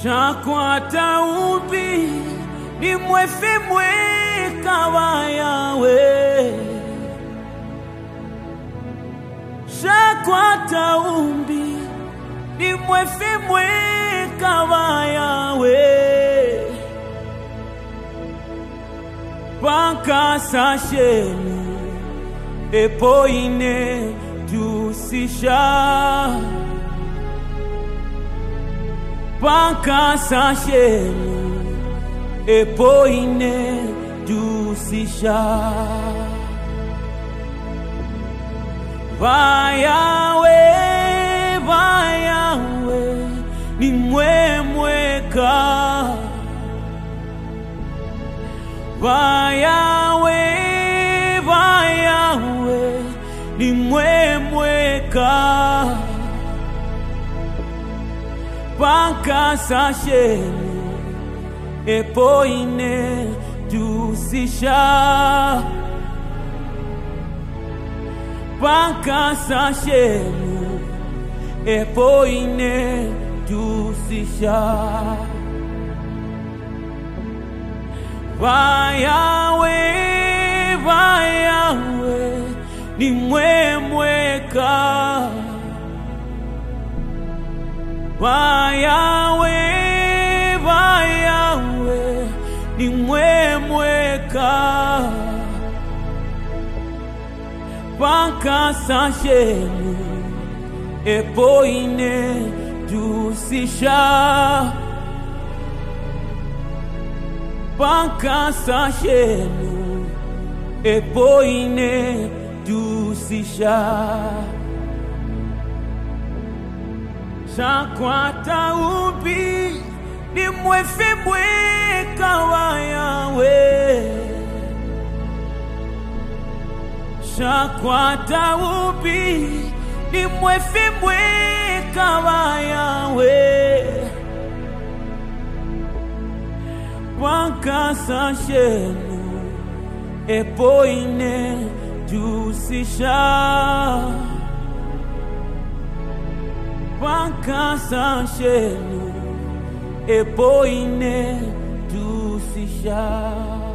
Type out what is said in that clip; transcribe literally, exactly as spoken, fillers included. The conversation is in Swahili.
Shakwata ubi ni mwefe mweka wa Yahweh. Shakwata umbi ni mwefe mweka wa Yahweh. Panka sashenu epoine tusisha. Panka sashenu epoine tusisha. Va Yahweh, va Yahweh, ni mwe mweka. Va Yahweh, va Yahweh, ni mwe mweka. Panka sashenu epoine tusisha. Panka sashenu epoine tusisha. Va Yahweh, va Yahweh, ni mwe mweka. Va Yahweh, va Yahweh, ni mwe mweka. Panka sashenu epoine tusisha. Panka sashenu epoine tusisha. Shakwata ubi ni mwefe mweka wa Yahweh. Shakwata ubi ni mwefe mweka wa Yahweh. Panka sashenu epoine tusisha. Panka sashenu epoine tusisha.